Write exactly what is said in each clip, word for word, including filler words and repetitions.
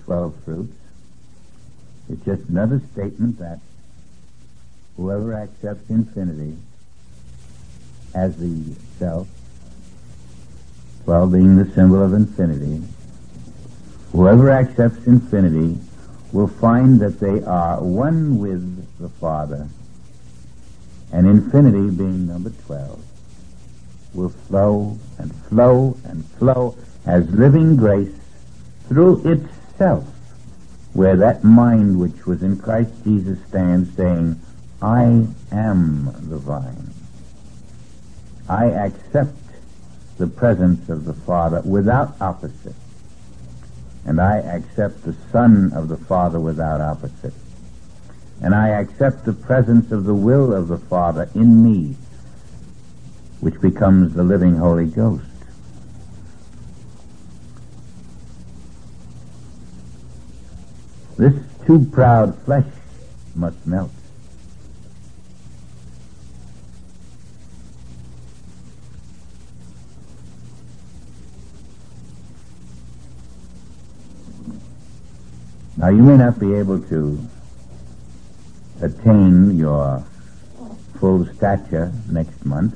twelve fruits. It's just another statement that whoever accepts infinity as the self, twelve being the symbol of infinity, whoever accepts infinity will find that they are one with the Father, and infinity, being number twelve, will flow and flow and flow as living grace through itself, where that mind which was in Christ Jesus stands saying, I am the vine. I accept the presence of the Father without opposite, and I accept the Son of the Father without opposite, and I accept the presence of the will of the Father in me, which becomes the living Holy Ghost. This too proud flesh must melt. Now, you may not be able to attain your full stature next month,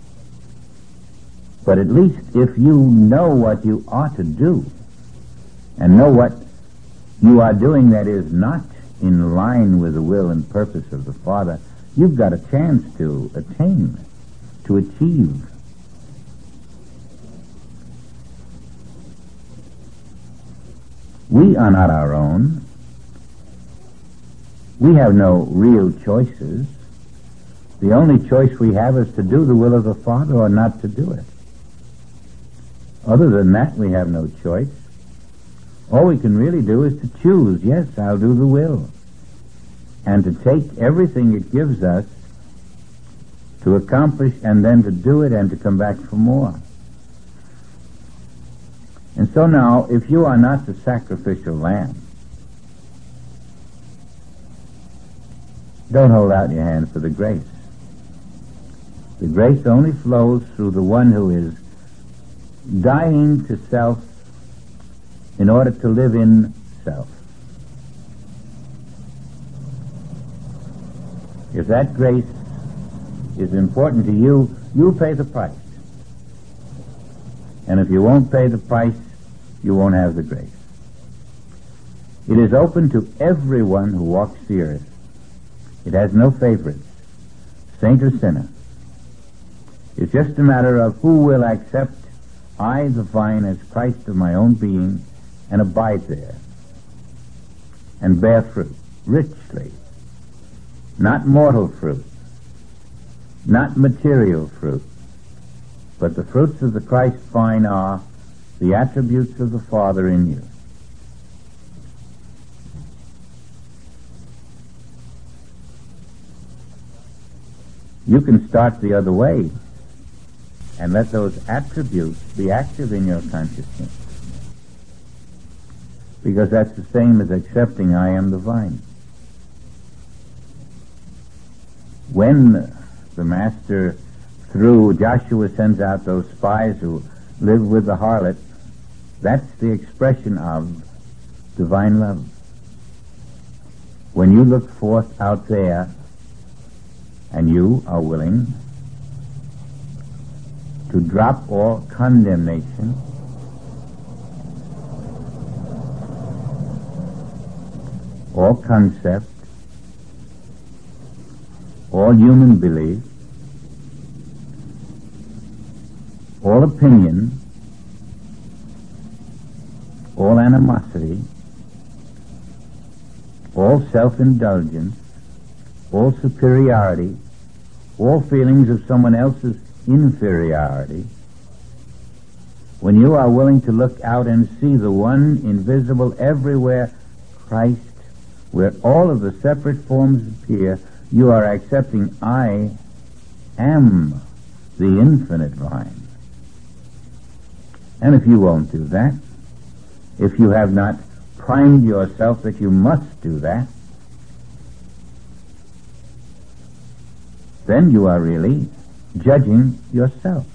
but at least if you know what you ought to do and know what you are doing that is not in line with the will and purpose of the Father, you've got a chance to attain, to achieve. We are not our own. We have no real choices. The only choice we have is to do the will of the Father or not to do it. Other than that, we have no choice. All we can really do is to choose, yes, I'll do the will, and to take everything it gives us to accomplish and then to do it and to come back for more. And so now, if you are not the sacrificial lamb, don't hold out your hand for the grace. The grace only flows through the one who is dying to self in order to live in self. If that grace is important to you, you'll pay the price. And if you won't pay the price, you won't have the grace. It is open to everyone who walks the earth. It has no favorites, saint or sinner. It's just a matter of who will accept I, the vine, as Christ of my own being, and abide there, and bear fruit, richly. Not mortal fruit, not material fruit, but the fruits of the Christ vine are the attributes of the Father in you. You can start the other way and let those attributes be active in your consciousness, because that's the same as accepting I am the vine. When the Master, through Joshua, sends out those spies who live with the harlot, that's the expression of divine love. When you look forth out there and you are willing to drop all condemnation, all concept, all human belief, all opinion, all animosity, all self-indulgence, all superiority, all feelings of someone else's inferiority, when you are willing to look out and see the one invisible everywhere, Christ, where all of the separate forms appear, you are accepting I am the infinite vine. And if you won't do that, if you have not primed yourself that you must do that, then you are really judging yourself.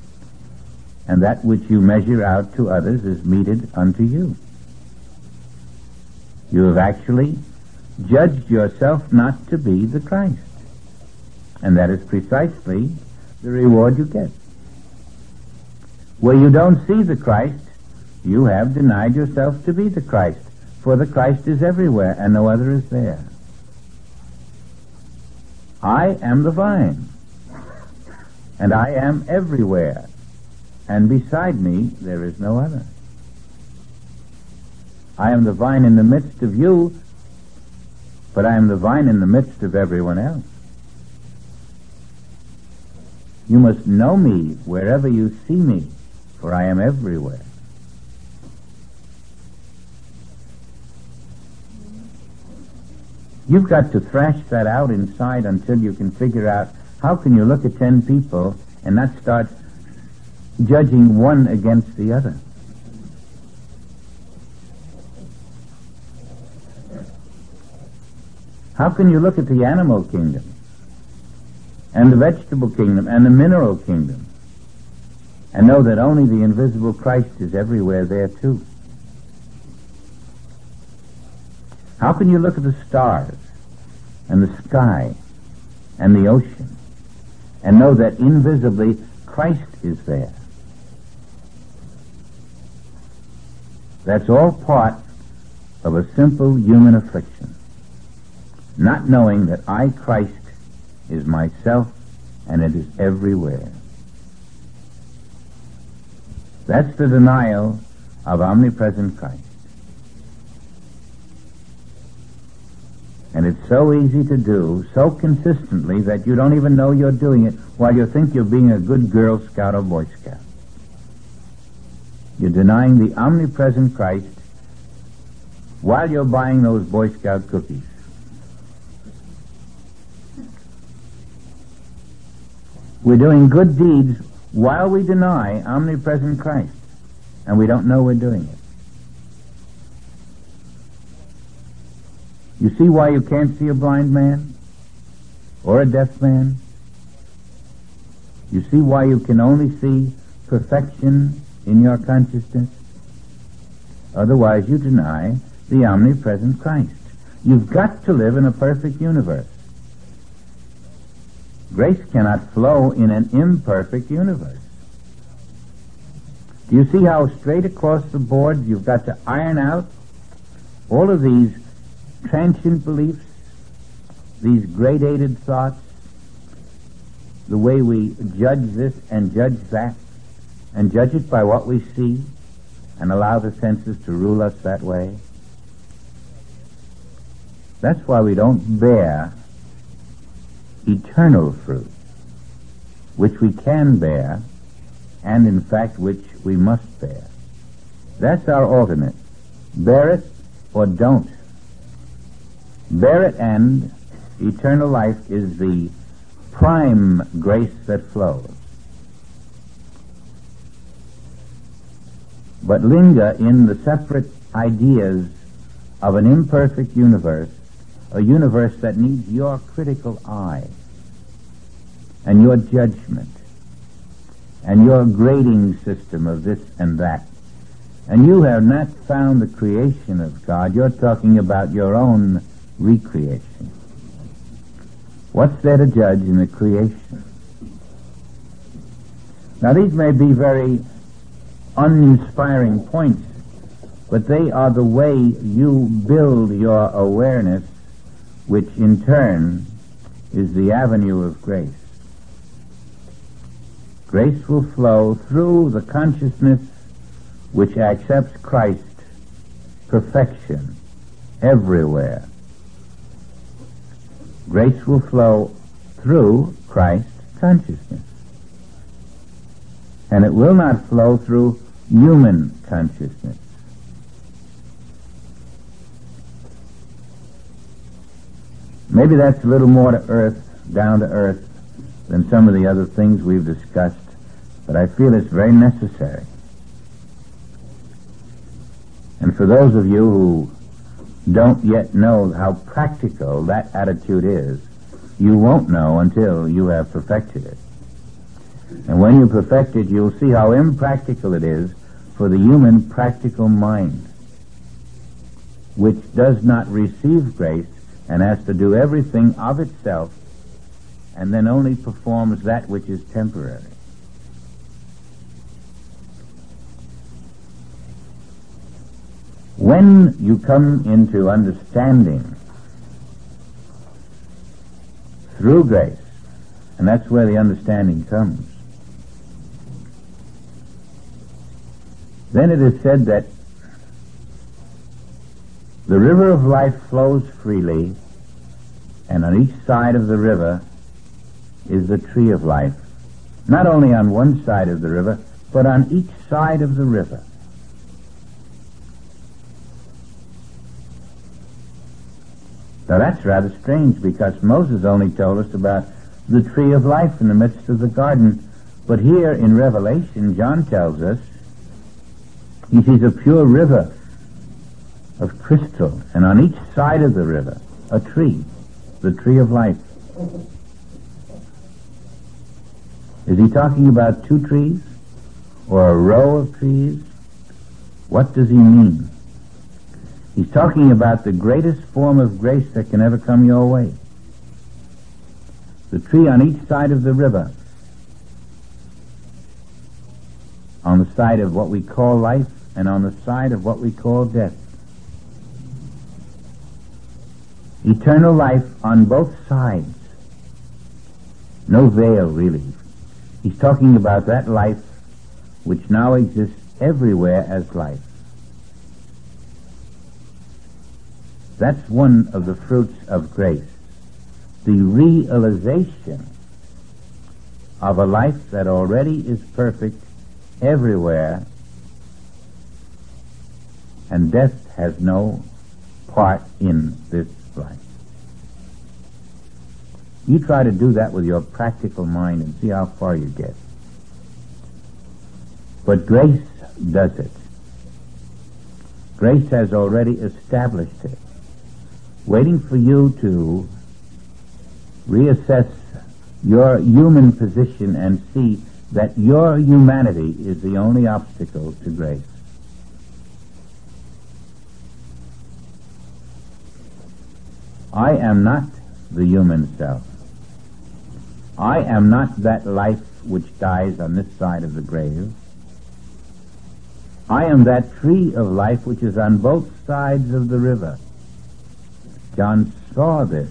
And that which you measure out to others is meted unto you. You have actually judged yourself not to be the Christ. And that is precisely the reward you get. Where you don't see the Christ, you have denied yourself to be the Christ, for the Christ is everywhere and no other is there. I am the vine, and I am everywhere, and beside me there is no other. I am the vine in the midst of you, but I am the vine in the midst of everyone else. You must know me wherever you see me, for I am everywhere. You've got to thrash that out inside until you can figure out how can you look at ten people and not start judging one against the other. How can you look at the animal kingdom and the vegetable kingdom and the mineral kingdom and know that only the invisible Christ is everywhere there too? How can you look at the stars and the sky and the ocean and know that invisibly Christ is there? That's all part of a simple human affliction. Not knowing that I, Christ, is myself and it is everywhere. That's the denial of omnipresent Christ. And it's so easy to do, so consistently, that you don't even know you're doing it while you think you're being a good Girl Scout or Boy Scout. You're denying the omnipresent Christ while you're buying those Boy Scout cookies. We're doing good deeds while we deny omnipresent Christ, and we don't know we're doing it. You see why you can't see a blind man or a deaf man? You see why you can only see perfection in your consciousness? Otherwise you deny the omnipresent Christ. You've got to live in a perfect universe. Grace cannot flow in an imperfect universe. Do you see how straight across the board you've got to iron out all of these transient beliefs, these gradated thoughts, the way we judge this and judge that, and judge it by what we see, and allow the senses to rule us that way? That's why we don't bear eternal fruit, which we can bear, and in fact which we must bear. That's our alternate. Bear it or don't. Bear it, and eternal life is the prime grace that flows. But linger in the separate ideas of an imperfect universe, a universe that needs your critical eye and your judgment and your grading system of this and that. And you have not found the creation of God. You're talking about your own recreation. What's there to judge in the creation? Now, these may be very uninspiring points, but they are the way you build your awareness, which in turn is the avenue of grace. Grace will flow through the consciousness which accepts Christ, perfection, everywhere. Grace will flow through Christ consciousness. And it will not flow through human consciousness. Maybe that's a little more to earth, down to earth, than some of the other things we've discussed, but I feel it's very necessary. And for those of you who don't yet know how practical that attitude is, you won't know until you have perfected it. And when you perfect it, you'll see how impractical it is for the human practical mind. which does not receive grace and has to do everything of itself and then only performs that which is temporary. When you come into understanding through grace, and that's where the understanding comes, then it is said that the river of life flows freely, and on each side of the river is the tree of life. Not only on one side of the river, but on each side of the river. Now that's rather strange, because Moses only told us about the tree of life in the midst of the garden. But here in Revelation, John tells us he sees a pure river of crystal, and on each side of the river, a tree, the tree of life. Is he talking about two trees or a row of trees? What does he mean? He's talking about the greatest form of grace that can ever come your way. The tree on each side of the river, on the side of what we call life and on the side of what we call death. Eternal life on both sides. No veil, really. He's talking about that life which now exists everywhere as life. That's one of the fruits of grace. The realization of a life that already is perfect everywhere, and death has no part in this life. You try to do that with your practical mind and see how far you get. But grace does it. Grace has already established it, waiting for you to reassess your human position and see that your humanity is the only obstacle to grace. I am not the human self. I am not that life which dies on this side of the grave. I am that tree of life which is on both sides of the river. John saw this.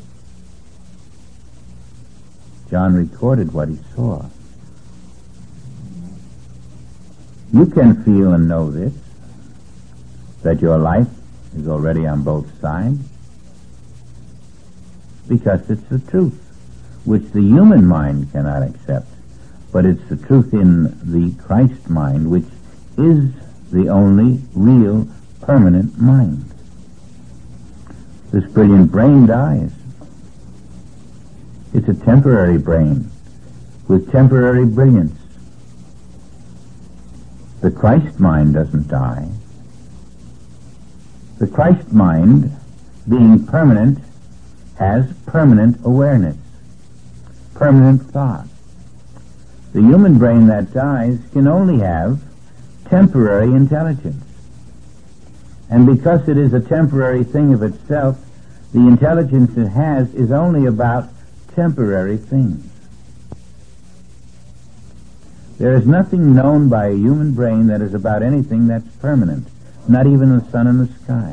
John recorded what he saw. You can feel and know this, that your life is already on both sides, because it's the truth, which the human mind cannot accept, but it's the truth in the Christ mind, which is the only real permanent mind. This brilliant brain dies. It's a temporary brain with temporary brilliance. The Christ mind doesn't die. The Christ mind, being permanent, has permanent awareness, permanent thought. The human brain that dies can only have temporary intelligence. And because it is a temporary thing of itself, the intelligence it has is only about temporary things. There is nothing known by a human brain that is about anything that's permanent, not even the sun and the sky.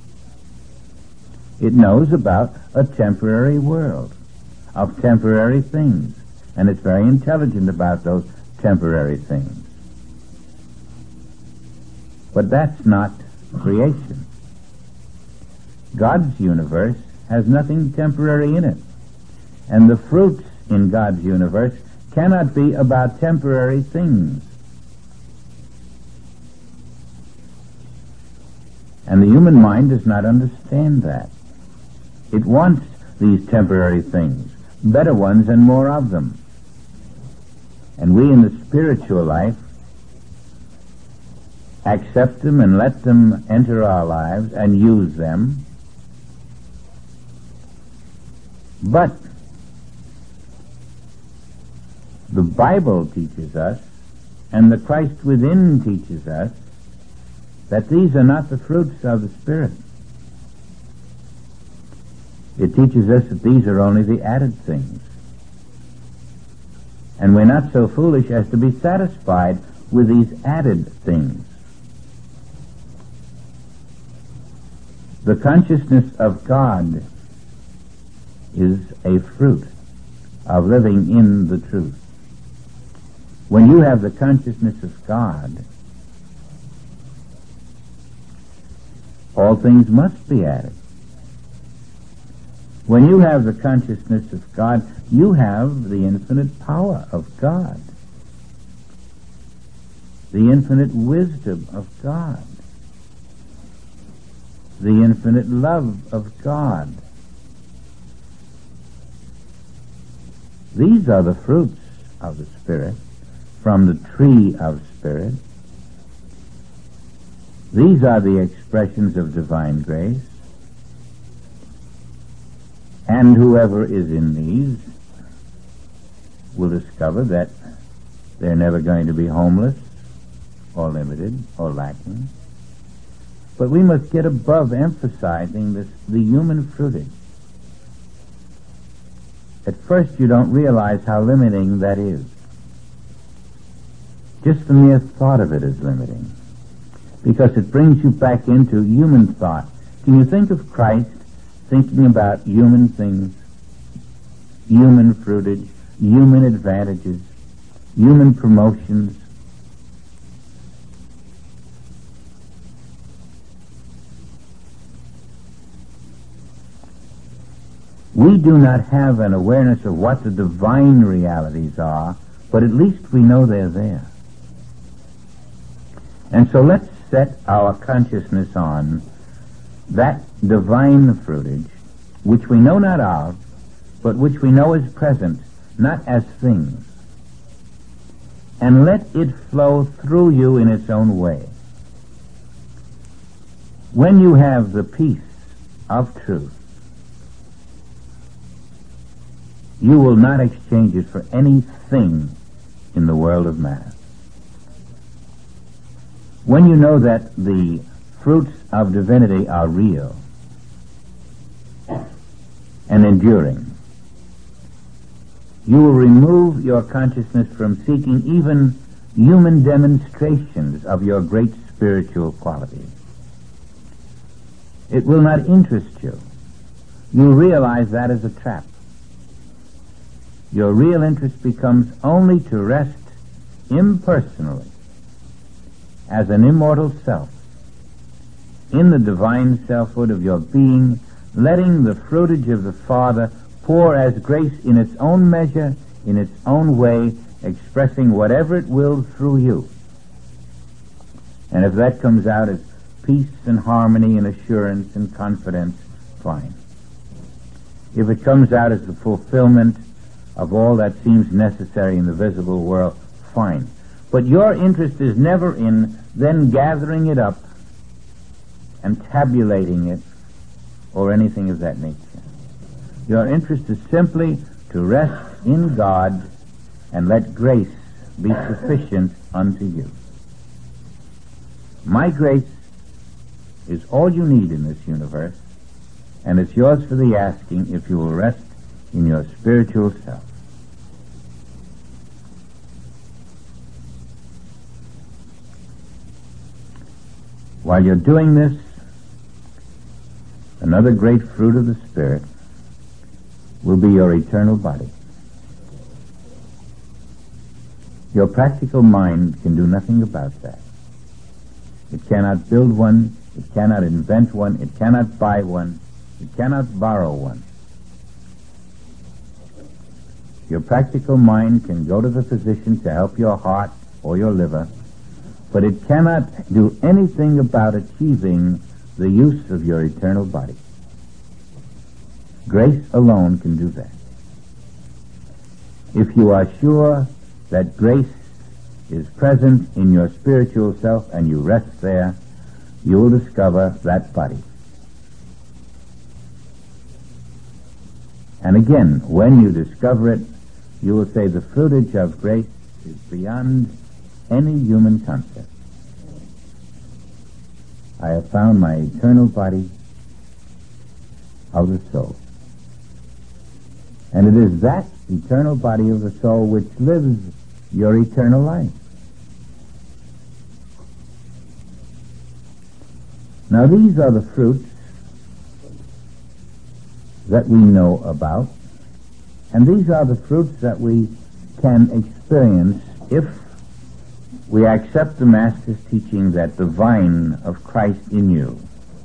It knows about a temporary world of temporary things, and it's very intelligent about those temporary things. But that's not creation. God's universe has nothing temporary in it, and the fruits in God's universe cannot be about temporary things. And the human mind does not understand that. It wants these temporary things, better ones and more of them. And we in the spiritual life accept them and let them enter our lives and use them. But the Bible teaches us, and the Christ within teaches us, that these are not the fruits of the Spirit. It teaches us that these are only the added things. And we're not so foolish as to be satisfied with these added things. The consciousness of God is a fruit of living in the truth. When you have the consciousness of God, all things must be added. When you have the consciousness of God, you have the infinite power of God, the infinite wisdom of God, the infinite love of God. These are the fruits of the Spirit from the tree of Spirit. These are the expressions of divine grace. And whoever is in these will discover that they're never going to be homeless or limited or lacking. But we must get above emphasizing this, the human fruitage. At first you don't realize how limiting that is. Just the mere thought of it is limiting, because it brings you back into human thought. Can you think of Christ thinking about human things, human fruitage, human advantages, human promotions? We do not have an awareness of what the divine realities are, but at least we know they're there. And so let's set our consciousness on that divine fruitage, which we know not of, but which we know is present, not as things. And let it flow through you in its own way. When you have the peace of truth, you will not exchange it for anything in the world of matter. When you know that the fruits of divinity are real and enduring, you will remove your consciousness from seeking even human demonstrations of your great spiritual qualities. It will not interest you. You'll realize that is a trap. Your real interest becomes only to rest impersonally as an immortal self in the divine selfhood of your being, letting the fruitage of the Father pour as grace in its own measure, in its own way, expressing whatever it will through you. And if that comes out as peace and harmony and assurance and confidence, fine. If it comes out as the fulfillment of all that seems necessary in the visible world, fine. But your interest is never in then gathering it up and tabulating it or anything of that nature. Your interest is simply to rest in God and let grace be sufficient unto you. My grace is all you need in this universe, and it's yours for the asking if you will rest in your spiritual self. While you're doing this, another great fruit of the Spirit will be your eternal body. Your practical mind can do nothing about that. It cannot build one, it cannot invent one, it cannot buy one, it cannot borrow one. Your practical mind can go to the physician to help your heart or your liver, but it cannot do anything about achieving the use of your eternal body. Grace alone can do that. If you are sure that grace is present in your spiritual self and you rest there, you will discover that body. And again, when you discover it, you will say the fruitage of grace is beyond any human concept. I have found my eternal body of the soul. And it is that eternal body of the soul which lives your eternal life. Now these are the fruits that we know about, and these are the fruits that we can experience if we accept the Master's teaching that the vine of Christ in you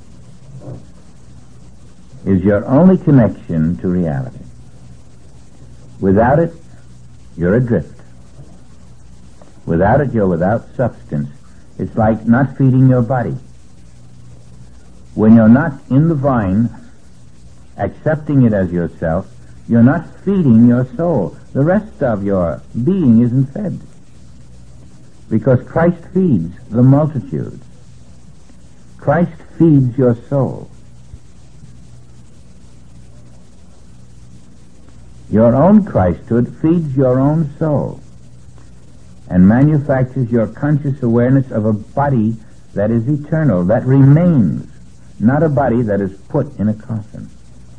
is your only connection to reality. Without it, you're adrift. Without it, you're without substance. It's like not feeding your body. When you're not in the vine, accepting it as yourself, you're not feeding your soul. The rest of your being isn't fed. Because Christ feeds the multitude. Christ feeds your soul. Your own Christhood feeds your own soul and manufactures your conscious awareness of a body that is eternal, that remains, not a body that is put in a coffin.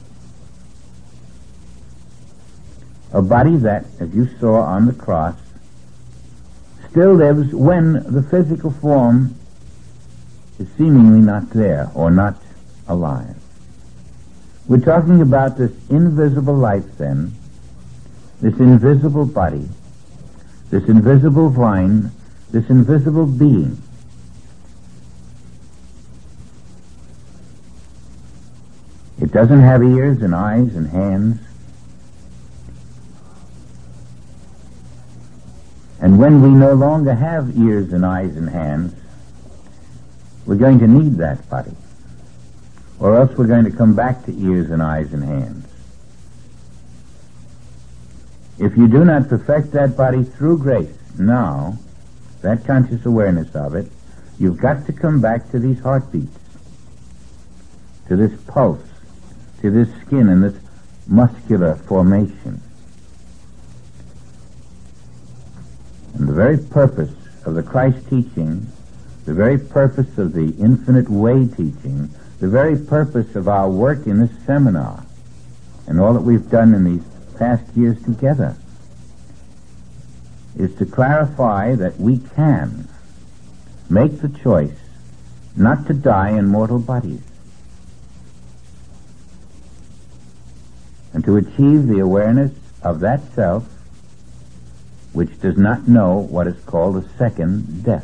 A body that, as you saw on the cross, still lives when the physical form is seemingly not there or not alive. We're talking about this invisible life then, this invisible body, this invisible vine, this invisible being. It doesn't have ears and eyes and hands. And when we no longer have ears and eyes and hands, we're going to need that body. Or else we're going to come back to ears and eyes and hands. If you do not perfect that body through grace now, that conscious awareness of it, you've got to come back to these heartbeats, to this pulse, to this skin and this muscular formation. And the very purpose of the Christ teaching, the very purpose of the infinite way teaching, the very purpose of our work in this seminar, and all that we've done in these past years together, is to clarify that we can make the choice not to die in mortal bodies, and to achieve the awareness of that self which does not know what is called a second death.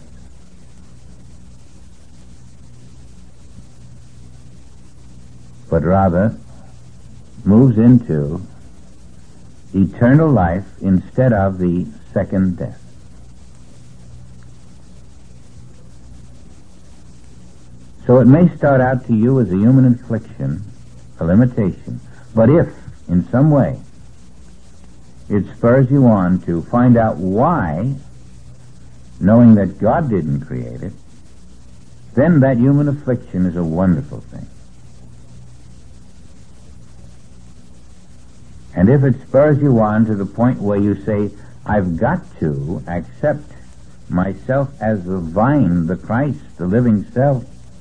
But rather moves into eternal life instead of the second death. So it may start out to you as a human infliction, a limitation, but if, in some way, it spurs you on to find out why, knowing that God didn't create it, then that human affliction is a wonderful thing. And if it spurs you on to the point where you say, I've got to accept myself as the vine, the Christ, the living self,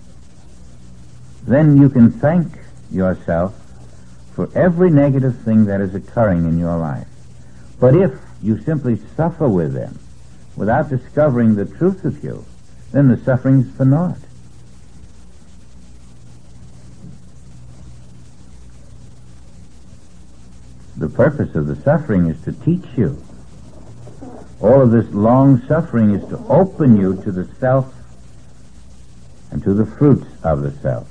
then you can thank yourself for every negative thing that is occurring in your life. But if you simply suffer with them without discovering the truth of you, then the suffering's for naught. The purpose of the suffering is to teach you. All of this long suffering is to open you to the self and to the fruits of the self.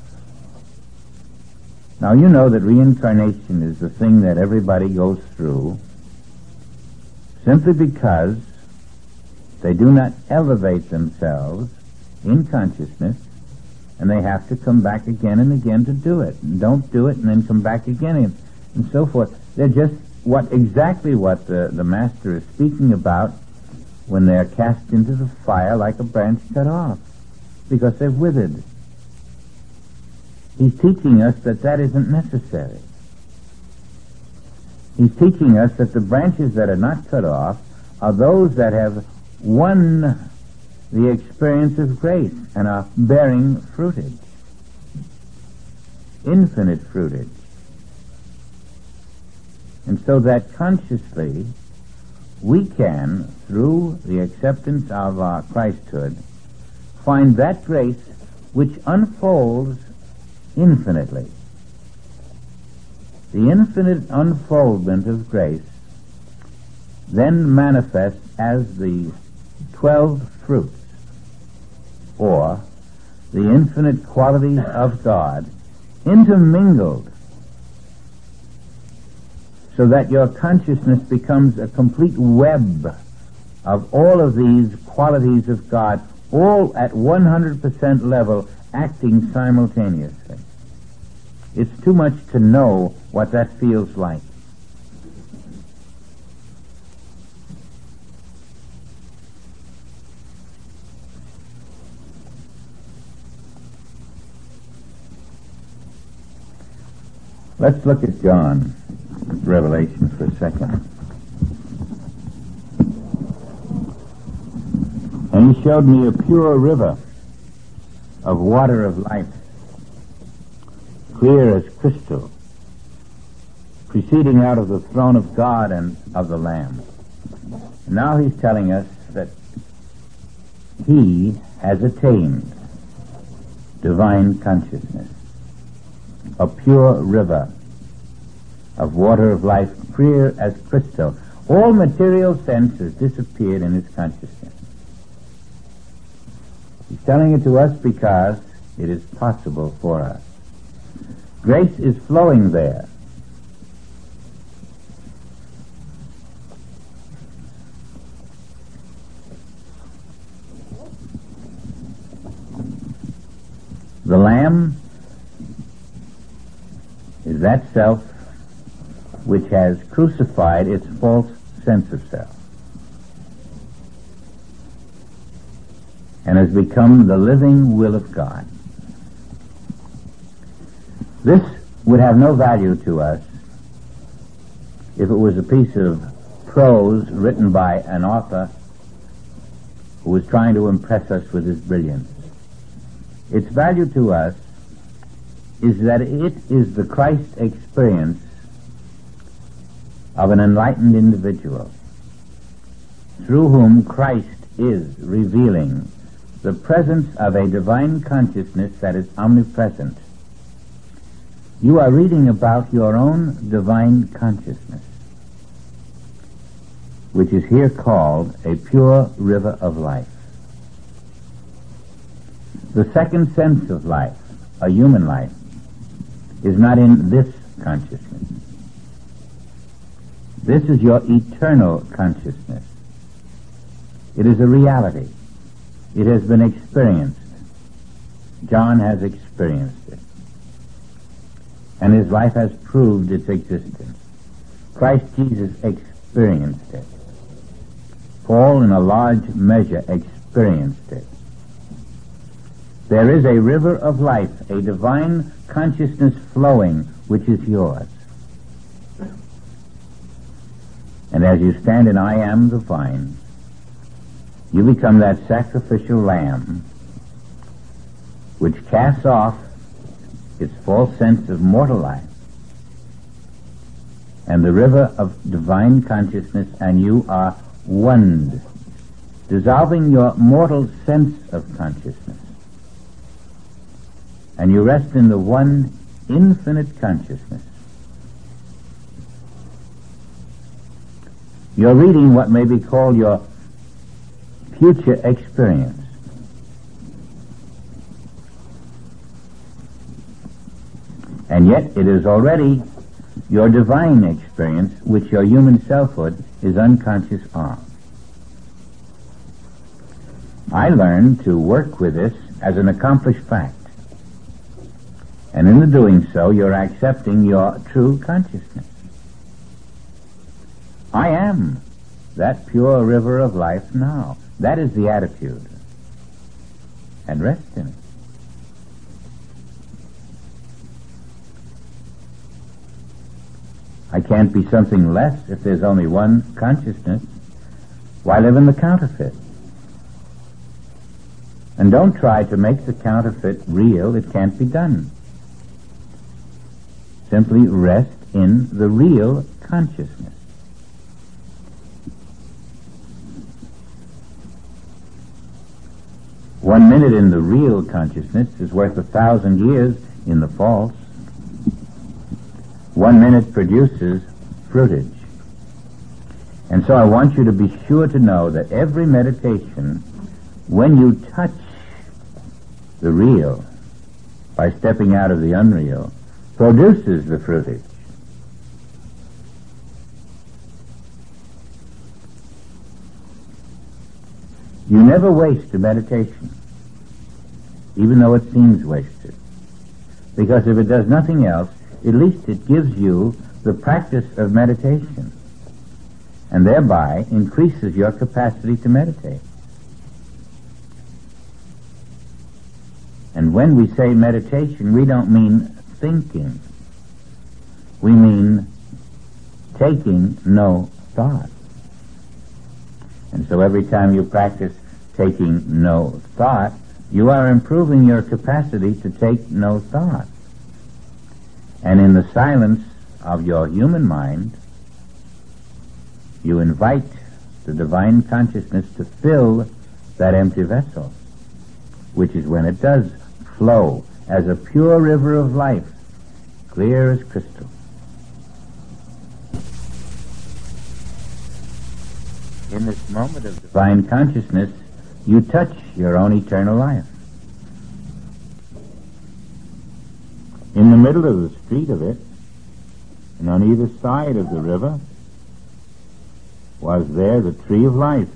Now you know that reincarnation is the thing that everybody goes through simply because they do not elevate themselves in consciousness, and they have to come back again and again to do it. And don't do it and then come back again and, and so forth. They're just what exactly what the, the Master is speaking about when they're cast into the fire like a branch cut off, because they've withered. He's teaching us that that isn't necessary. He's teaching us that the branches that are not cut off are those that have won the experience of grace and are bearing fruitage, infinite fruitage. And so that consciously we can, through the acceptance of our Christhood, find that grace which unfolds infinitely. The infinite unfoldment of grace then manifests as the twelve fruits, or the infinite qualities of God intermingled, so that your consciousness becomes a complete web of all of these qualities of God, all at one hundred percent level, acting simultaneously. It's too much to know what that feels like. Let's look at John's Revelation for a second. And he showed me a pure river of water of life, clear as crystal, proceeding out of the throne of God and of the Lamb. Now he's telling us that he has attained divine consciousness, a pure river of water of life, clear as crystal. All material sense has disappeared in his consciousness. He's telling it to us because it is possible for us. Grace is flowing there. The Lamb is that self which has crucified its false sense of self and has become the living will of God. This would have no value to us if it was a piece of prose written by an author who was trying to impress us with his brilliance. Its value to us is that it is the Christ experience of an enlightened individual, through whom Christ is revealing the presence of a divine consciousness that is omnipresent. You are reading about your own divine consciousness, which is here called a pure river of life. The second sense of life, a human life, is not in this consciousness. This is your eternal consciousness. It is a reality. It has been experienced. John has experienced it. And his life has proved its existence. Christ Jesus experienced it. Paul, in a large measure, experienced it. There is a river of life, a divine consciousness flowing, which is yours. And as you stand in I am the vine, you become that sacrificial lamb which casts off its false sense of mortal life and the river of divine consciousness, and you are one, dissolving your mortal sense of consciousness. And you rest in the one infinite consciousness. You're reading what may be called your future experience. And yet it is already your divine experience, which your human selfhood is unconscious of. I learned to work with this as an accomplished fact. And in the doing so, you're accepting your true consciousness. I am that pure river of life now. That is the attitude. And rest in it. I can't be something less if there's only one consciousness. Why live in the counterfeit? And don't try to make the counterfeit real. It can't be done. Simply rest in the real consciousness. One minute in the real consciousness is worth a thousand years in the false. One minute produces fruitage. And so I want you to be sure to know that every meditation, when you touch the real by stepping out of the unreal, produces the fruitage. You never waste a meditation, even though it seems wasted. Because if it does nothing else, at least it gives you the practice of meditation, and thereby increases your capacity to meditate. And when we say meditation, we don't mean thinking. We mean taking no thought. And so every time you practice taking no thought, you are improving your capacity to take no thought. And in the silence of your human mind, you invite the divine consciousness to fill that empty vessel, which is when it does flow as a pure river of life, clear as crystal. In this moment of divine consciousness, you touch your own eternal life. In the middle of the street of it, and on either side of the river, was there the tree of life,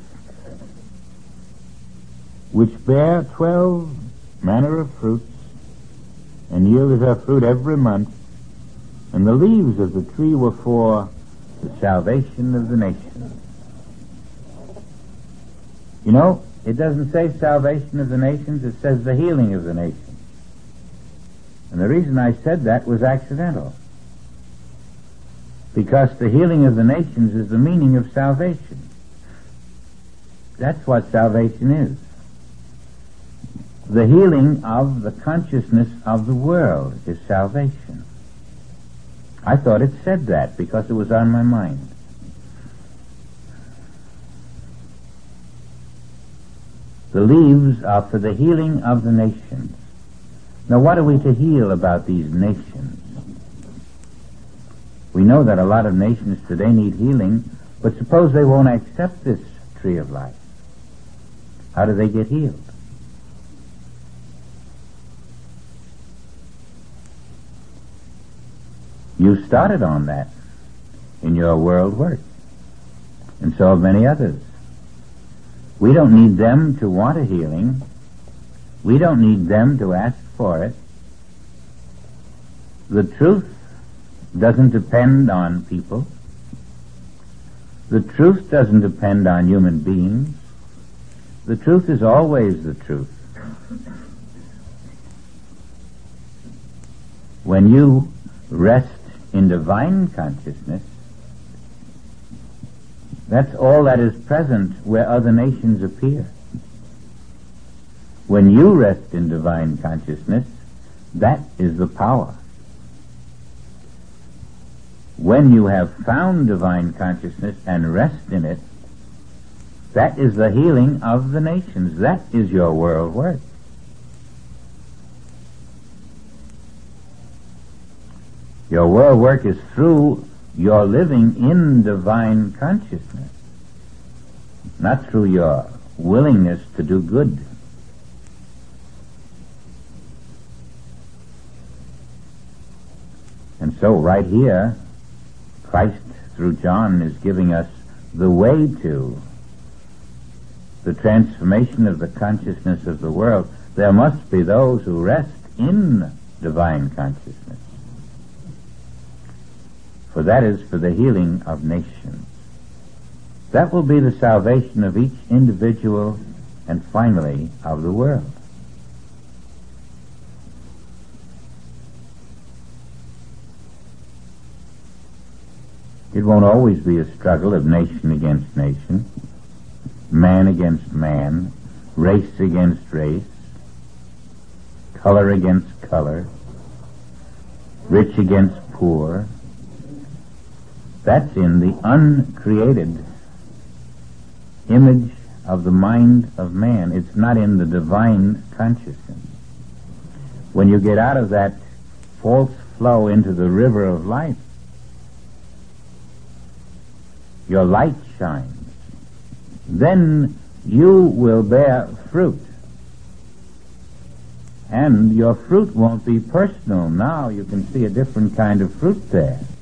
which bare twelve manner of fruits, and yielded her fruit every month, and the leaves of the tree were for the salvation of the nations. You know, it doesn't say salvation of the nations, it says the healing of the nations. And the reason I said that was accidental. Because the healing of the nations is the meaning of salvation. That's what salvation is. The healing of the consciousness of the world is salvation. I thought it said that because it was on my mind. The leaves are for the healing of the nations. Now, what are we to heal about these nations? We know that a lot of nations today need healing, but suppose they won't accept this tree of life. How do they get healed? You started on that in your world work, and so have many others. We don't need them to want a healing. We don't need them to ask for it. The truth doesn't depend on people. The truth doesn't depend on human beings. The truth is always the truth. When you rest in divine consciousness, that's all that is present where other nations appear. When you rest in divine consciousness, that is the power. When you have found divine consciousness and rest in it, that is the healing of the nations. That is your world work. Your world work is through your living in divine consciousness, not through your willingness to do good. And so right here, Christ through John is giving us the way to the transformation of the consciousness of the world. There must be those who rest in divine consciousness. For that is for the healing of nations. That will be the salvation of each individual and finally of the world. It won't always be a struggle of nation against nation, man against man, race against race, color against color, rich against poor, That's in the uncreated image of the mind of man. It's not in the divine consciousness. When you get out of that false flow into the river of life, your light shines. Then you will bear fruit. And your fruit won't be personal. Now you can see a different kind of fruit there.